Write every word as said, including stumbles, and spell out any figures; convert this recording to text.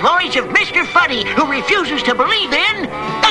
voice of Mister Fuddy, who refuses to believe in